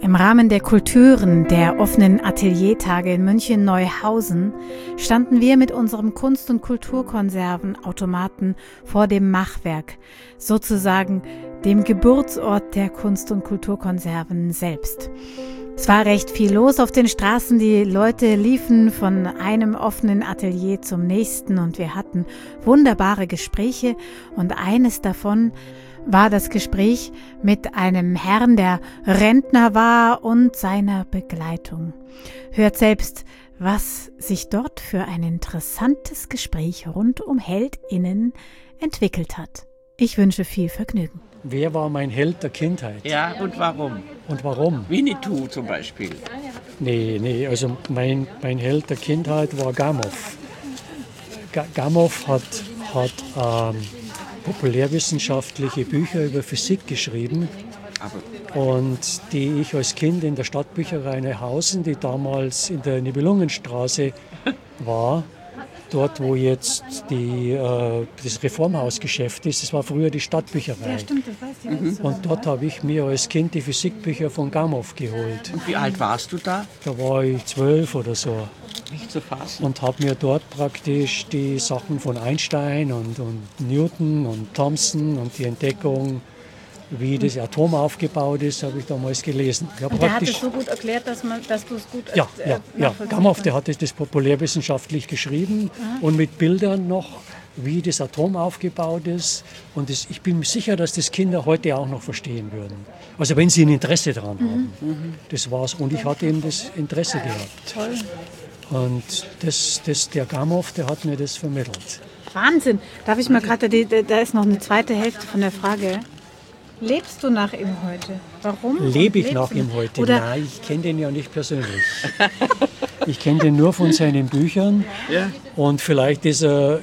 Im Rahmen der Kulturen der offenen Ateliertage in München-Neuhausen standen wir mit unserem Kunst- und Kulturkonservenautomaten vor dem Machwerk, sozusagen dem Geburtsort der Kunst- und Kulturkonserven selbst. Es war recht viel los auf den Straßen, die Leute liefen von einem offenen Atelier zum nächsten und wir hatten wunderbare Gespräche und eines davon war das Gespräch mit einem Herrn, der Rentner war und seiner Begleitung. Hört selbst, was sich dort für ein interessantes Gespräch rund um HeldInnen entwickelt hat. Ich wünsche viel Vergnügen. Wer war mein Held der Kindheit? Ja, und warum? Und warum? Winnetou zum Beispiel. Nee, also mein Held der Kindheit war Gamow. Gamow hat populärwissenschaftliche Bücher über Physik geschrieben und die ich als Kind in der Stadtbücherei Neuhausen, die damals in der Nibelungenstraße war, dort wo jetzt das Reformhausgeschäft ist, das war früher die Stadtbücherei. Ja, stimmt, das weiß ich. Und dort habe ich mir als Kind die Physikbücher von Gamow geholt. Und wie alt warst du da? Da war ich 12 oder so. Nicht zu fassen. Und habe mir dort praktisch die Sachen von Einstein und Newton und Thomson und die Entdeckung, wie das Atom aufgebaut ist, habe ich damals gelesen. Und der hat es so gut erklärt, dass du es gut Ja. Gamow, der hat das populärwissenschaftlich geschrieben und mit Bildern noch, wie das Atom aufgebaut ist. Und ich bin mir sicher, dass das Kinder heute auch noch verstehen würden. Also wenn sie ein Interesse daran haben. Das war's. Und ich hatte eben das Interesse gehabt. Toll. Und der Gamow, der hat mir das vermittelt. Wahnsinn. Darf ich mal gerade, da ist noch eine zweite Hälfte von der Frage. Lebst du nach ihm heute? Warum? Lebe ich nach ihm heute? Oder Nein, ich kenne den ja nicht persönlich. Ich kenne den nur von seinen Büchern. Ja. Und vielleicht ist er,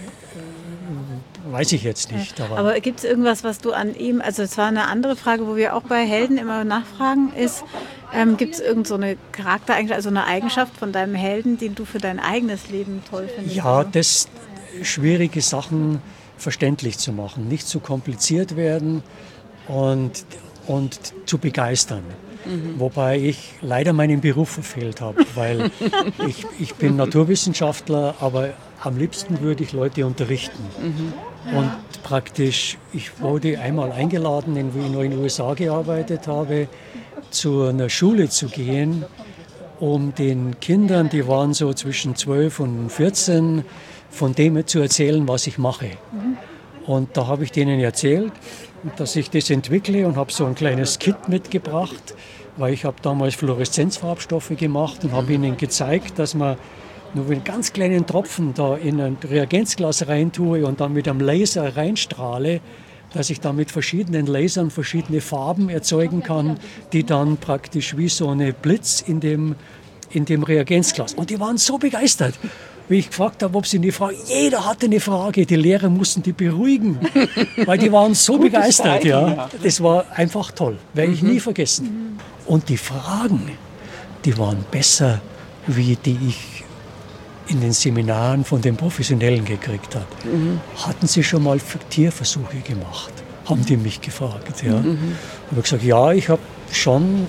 weiß ich jetzt nicht. Aber gibt es irgendwas, was du an ihm, also es war eine andere Frage, wo wir auch bei Helden immer nachfragen, ist, gibt es irgend so eine Charaktereigenschaft, also eine Eigenschaft von deinem Helden, die du für dein eigenes Leben toll findest? Ja, das schwierige Sachen verständlich zu machen, nicht zu kompliziert werden und zu begeistern. Wobei ich leider meinen Beruf verfehlt habe, weil ich bin Naturwissenschaftler, aber am liebsten würde ich Leute unterrichten. Und praktisch, ich wurde einmal eingeladen, wie ich noch in den USA gearbeitet habe, zu einer Schule zu gehen, um den Kindern, die waren so zwischen 12 und 14, von dem zu erzählen, was ich mache. Und da habe ich denen erzählt, dass ich das entwickle und habe so ein kleines Kit mitgebracht, weil ich habe damals Fluoreszenzfarbstoffe gemacht und habe ihnen gezeigt, dass man nur einen ganz kleinen Tropfen da in ein Reagenzglas reintue und dann mit einem Laser reinstrahle, dass ich da mit verschiedenen Lasern verschiedene Farben erzeugen kann, die dann praktisch wie so eine Blitz in dem Reagenzglas. Und die waren so begeistert, wie ich gefragt habe, ob sie eine Frage. Jeder hatte eine Frage. Die Lehrer mussten die beruhigen, weil die waren so begeistert. Ja. Das war einfach toll, werde ich nie vergessen. Und die Fragen, die waren besser, wie die ich in den Seminaren von den Professionellen gekriegt habe. Hatten Sie schon mal Tierversuche gemacht? Haben die mich gefragt. Ja. Habe ich gesagt, ja, ich habe schon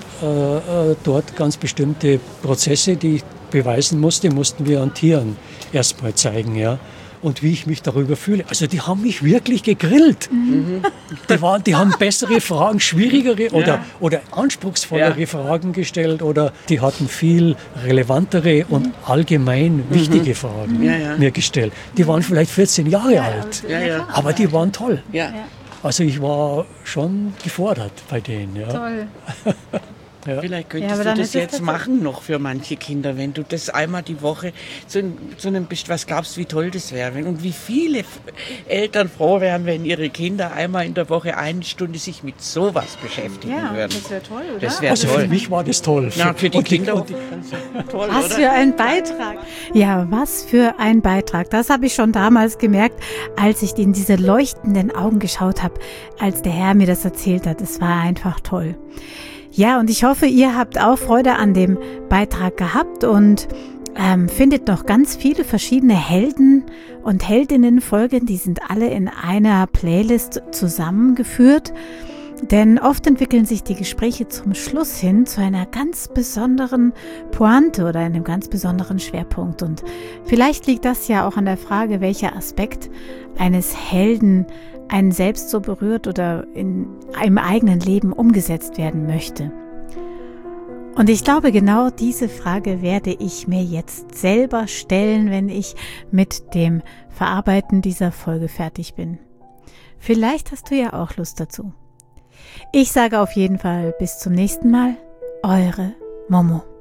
dort ganz bestimmte Prozesse, die ich beweisen mussten wir an Tieren erstmal zeigen. Ja. Und wie ich mich darüber fühle. Also die haben mich wirklich gegrillt. Die haben bessere Fragen, schwierigere oder anspruchsvollere Fragen gestellt oder die hatten viel relevantere und allgemein wichtige Fragen mir gestellt. Die waren vielleicht 14 Jahre alt, aber die waren toll. Ja. Also ich war schon gefordert bei denen. Ja. Toll. Ja. Vielleicht könntest du das jetzt machen noch für manche Kinder, wenn du das einmal die Woche zu einem, was glaubst du, wie toll das wäre? Und wie viele Eltern froh wären, wenn ihre Kinder einmal in der Woche 1 Stunde sich mit sowas beschäftigen würden. Das wäre toll, oder? Das wäre Also toll. für mich war das toll. Ja, für die Kinder und toll, Was oder? für ein Beitrag. Ja, was für ein Beitrag. Das habe ich schon damals gemerkt, als ich in diese leuchtenden Augen geschaut habe, als der Herr mir das erzählt hat. Es war einfach toll. Ja, und ich hoffe, ihr habt auch Freude an dem Beitrag gehabt und findet noch ganz viele verschiedene Helden- und Heldinnen-Folgen. Die sind alle in einer Playlist zusammengeführt. Denn oft entwickeln sich die Gespräche zum Schluss hin zu einer ganz besonderen Pointe oder einem ganz besonderen Schwerpunkt. Und vielleicht liegt das ja auch an der Frage, welcher Aspekt eines Helden einen selbst so berührt oder in einem eigenen Leben umgesetzt werden möchte. Und ich glaube, genau diese Frage werde ich mir jetzt selber stellen, wenn ich mit dem Verarbeiten dieser Folge fertig bin. Vielleicht hast du ja auch Lust dazu. Ich sage auf jeden Fall bis zum nächsten Mal, eure Momo.